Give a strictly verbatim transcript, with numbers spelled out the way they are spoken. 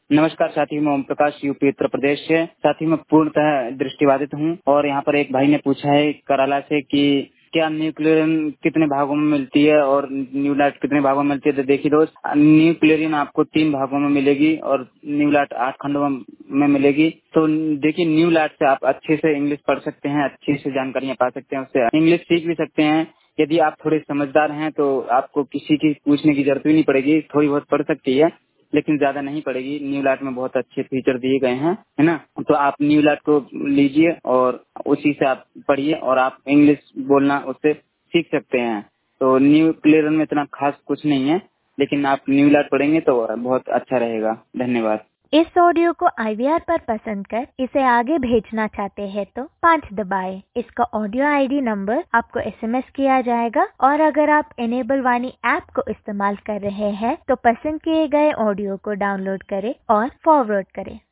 नमस्कार साथी, मैं ओम प्रकाश यूपी उत्तर प्रदेश से। साथी मैं पूर्णतः दृष्टिबाधित हूँ और यहाँ पर एक भाई ने पूछा है कराला से कि क्या न्यूक्लियरिन कितने भागों में मिलती है और न्यूलाट कितने भागों में मिलती है। तो देखिए दोस्त, न्यूक्लियरिन आपको तीन भागों में मिलेगी और न्यूलाट आठ खंडों में मिलेगी। तो देखिए, न्यूलाट से आप अच्छे से इंग्लिश पढ़ सकते हैं, अच्छी से जानकारियाँ पा सकते हैं, उससे इंग्लिश सीख भी सकते हैं। यदि आप थोड़े समझदार हैं तो आपको किसी की पूछने की जरूरत भी नहीं पड़ेगी, थोड़ी बहुत पढ़ सकती है लेकिन ज्यादा नहीं पड़ेगी। न्यूलाट में बहुत अच्छे फीचर दिए गए हैं, है ना। तो आप न्यूलाट को लीजिए और उसी से आप पढ़िए और आप इंग्लिश बोलना उससे सीख सकते हैं। तो न्यूक्लियरिन में इतना खास कुछ नहीं है, लेकिन आप न्यूलाट पढ़ेंगे तो बहुत अच्छा रहेगा। धन्यवाद। इस ऑडियो को आई वी आर पर पसंद कर इसे आगे भेजना चाहते हैं तो पाँच दबाएं। इसका ऑडियो आई डी नंबर आपको एस एम एस किया जाएगा और अगर आप इनेबल वाणी ऐप को इस्तेमाल कर रहे हैं तो पसंद किए गए ऑडियो को डाउनलोड करें और फॉरवर्ड करें।